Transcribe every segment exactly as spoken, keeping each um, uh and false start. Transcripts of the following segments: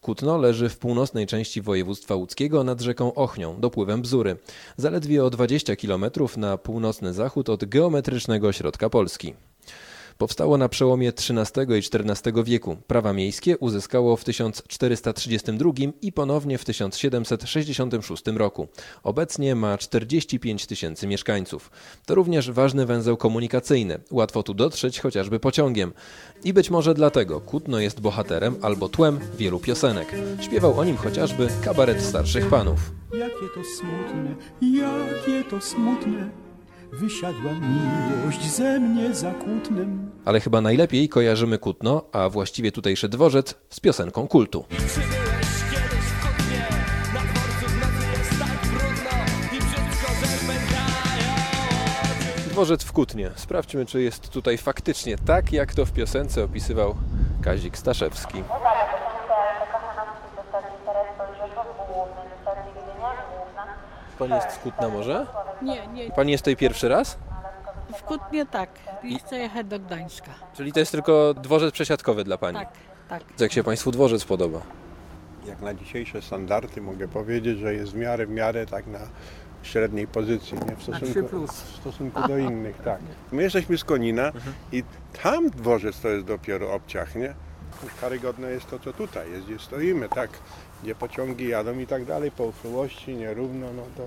Kutno leży w północnej części województwa łódzkiego nad rzeką Ochnią, dopływem Bzury, zaledwie o dwadzieścia kilometrów na północny zachód od geometrycznego ośrodka Polski. Powstało na przełomie trzynastego i czternastego wieku. Prawa miejskie uzyskało w tysiąc czterysta trzydziestym drugim i ponownie w tysiąc siedemset sześćdziesiątym szóstym roku. Obecnie ma czterdzieści pięć tysięcy mieszkańców. To również ważny węzeł komunikacyjny. Łatwo tu dotrzeć chociażby pociągiem. I być może dlatego Kutno jest bohaterem albo tłem wielu piosenek. Śpiewał o nim chociażby kabaret starszych panów. Jakie to smutne, jakie to smutne. Wysiadła miłość ze mnie za Kutnem. Ale chyba najlepiej kojarzymy Kutno, a właściwie tutejszy dworzec, z piosenką kultu. Dworzec w Kutnie. Sprawdźmy, czy jest tutaj faktycznie tak, jak to w piosence opisywał Kazik Staszewski. Pani jest z Kutna może? Nie, nie. Pani jest tutaj pierwszy raz? W Kutnie tak. I chcę jechać do Gdańska. Czyli to jest tylko dworzec przesiadkowy dla Pani? Tak, tak. Jak się Państwu dworzec podoba? Jak na dzisiejsze standardy mogę powiedzieć, że jest w miarę, w miarę tak na średniej pozycji, nie? W stosunku, w stosunku do innych, tak. My jesteśmy z Konina mhm. i tam dworzec to jest dopiero obciach, nie? Karygodne jest to, co tutaj jest, gdzie stoimy, tak, gdzie pociągi jadą i tak dalej, po uchyłości, nierówno, no to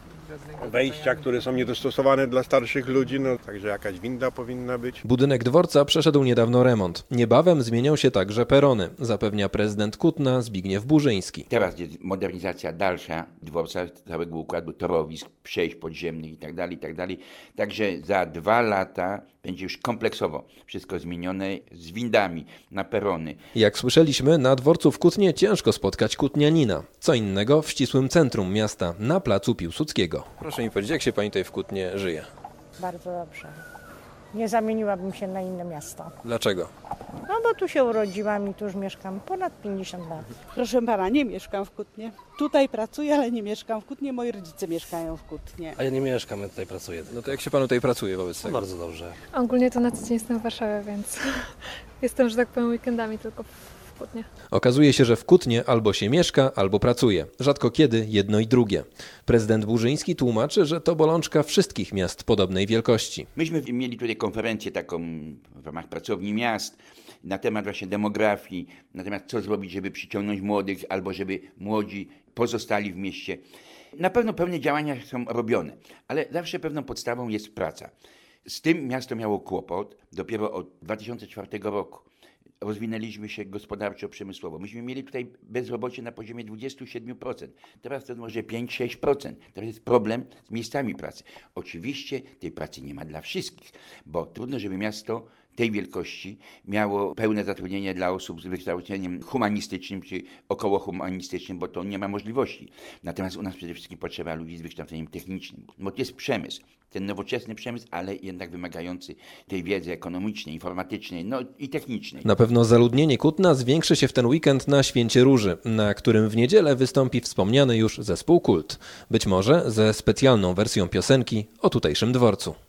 wejścia, które są niedostosowane dla starszych ludzi, no także jakaś winda powinna być. Budynek dworca przeszedł niedawno remont. Niebawem zmienią się także perony, zapewnia prezydent Kutna Zbigniew Burzyński. Teraz jest modernizacja dalsza dworca, całego układu torowisk, przejść podziemnych i tak dalej, i tak dalej. Także za dwa lata będzie już kompleksowo wszystko zmienione z windami na perony. Jak słyszeliśmy, na dworcu w Kutnie ciężko spotkać kutnianina. Co innego w ścisłym centrum miasta, na placu Piłsudskiego. Proszę mi powiedzieć, jak się Pani tutaj w Kutnie żyje? Bardzo dobrze. Nie zamieniłabym się na inne miasto. Dlaczego? No bo tu się urodziłam i tu już mieszkam ponad pięćdziesiąt lat. Proszę pana, nie mieszkam w Kutnie. Tutaj pracuję, ale nie mieszkam w Kutnie. Moi rodzice mieszkają w Kutnie. A ja nie mieszkam, ja tutaj pracuję. No to jak się Panu tutaj pracuje wobec tego? Bardzo dobrze. Ogólnie to na co dzień jestem w Warszawie, więc jestem, że tak powiem, weekendami tylko w Kutnie. Okazuje się, że w Kutnie albo się mieszka, albo pracuje. Rzadko kiedy jedno i drugie. Prezydent Burzyński tłumaczy, że to bolączka wszystkich miast podobnej wielkości. Myśmy mieli tutaj konferencję taką w ramach pracowni miast na temat właśnie demografii, na temat co zrobić, żeby przyciągnąć młodych, albo żeby młodzi pozostali w mieście. Na pewno pewne działania są robione, ale zawsze pewną podstawą jest praca. Z tym miasto miało kłopot dopiero od dwa tysiące czwartego roku. Rozwinęliśmy się gospodarczo, przemysłowo. Myśmy mieli tutaj bezrobocie na poziomie dwadzieścia siedem procent. Teraz to może pięć do sześciu procent. To jest problem z miejscami pracy. Oczywiście tej pracy nie ma dla wszystkich, bo trudno, żeby miasto tej wielkości miało pełne zatrudnienie dla osób z wykształceniem humanistycznym czy około humanistycznym, bo to nie ma możliwości. Natomiast u nas przede wszystkim potrzeba ludzi z wykształceniem technicznym, bo to jest przemysł, ten nowoczesny przemysł, ale jednak wymagający tej wiedzy ekonomicznej, informatycznej, no i technicznej. Na pewno zaludnienie Kutna zwiększy się w ten weekend na Święcie Róży, na którym w niedzielę wystąpi wspomniany już zespół Kult. Być może ze specjalną wersją piosenki o tutejszym dworcu.